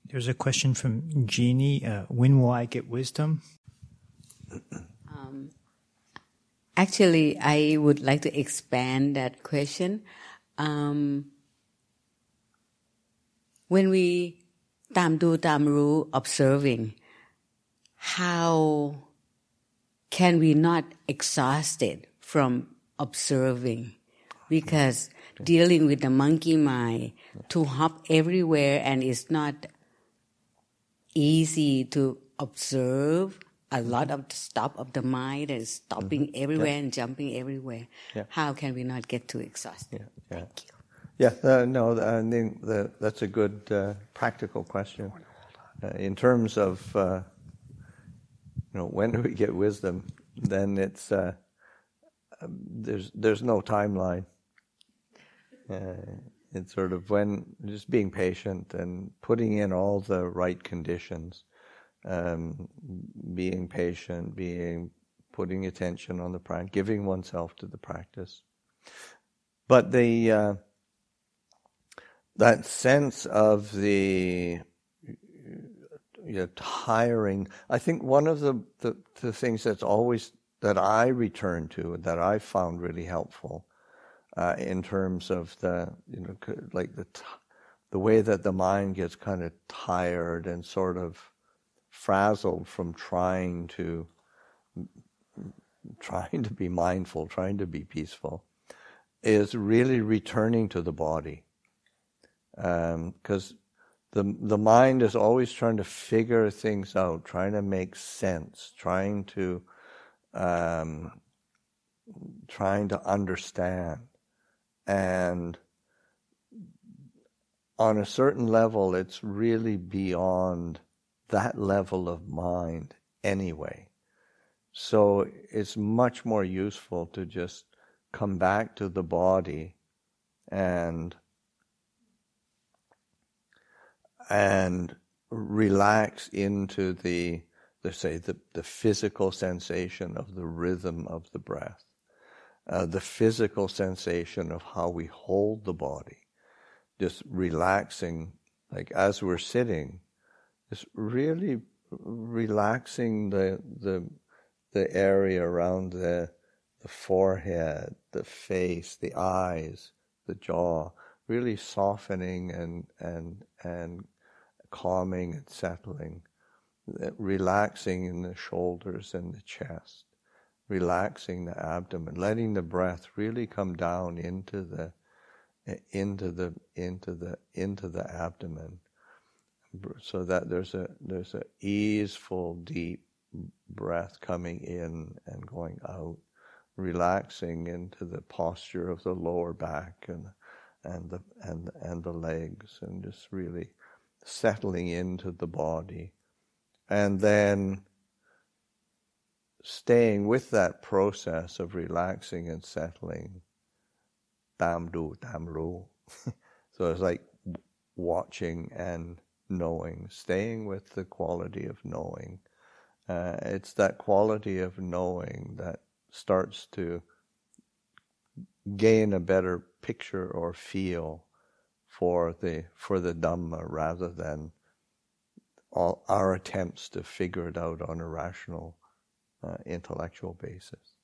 There's a question from Jeannie. When will I get wisdom? Actually, I would like to expand that question. When we tam du tam ru observing, how can we not exhausted from observing? Because dealing with the monkey mind to hop everywhere, and it's not easy to observe a lot of the stop of the mind and stopping everywhere and jumping everywhere. Yeah. How can we not get too exhausted? Thank you. Yeah, no, I think that's a good practical question. In terms of when do we get wisdom, then it's there's no timeline. It's sort of when just being patient and putting in all the right conditions, being patient, putting attention on the practice, giving oneself to the practice. But that sense of the tiring, I think one of the things that I return to, that I found really helpful, in terms of the way that the mind gets kind of tired and sort of frazzled from trying to be mindful, trying to be peaceful, is really returning to the body, because the mind is always trying to figure things out, trying to make sense, trying to understand. And on a certain level, it's really beyond that level of mind anyway. So it's much more useful to just come back to the body and relax into the physical sensation of the rhythm of the breath. The physical sensation of how we hold the body, just relaxing, like as we're sitting, just really relaxing the area around the forehead, the face, the eyes, the jaw, really softening and calming and settling, relaxing in the shoulders and the chest. Relaxing the abdomen, letting the breath really come down into the abdomen, so that there's a easeful, deep breath coming in and going out, relaxing into the posture of the lower back and the legs, and just really settling into the body, and then staying with that process of relaxing and settling, tam du tam ru. So it's like watching and knowing, staying with the quality of knowing. It's that quality of knowing that starts to gain a better picture or feel for the Dhamma, rather than all our attempts to figure it out on a rational intellectual basis.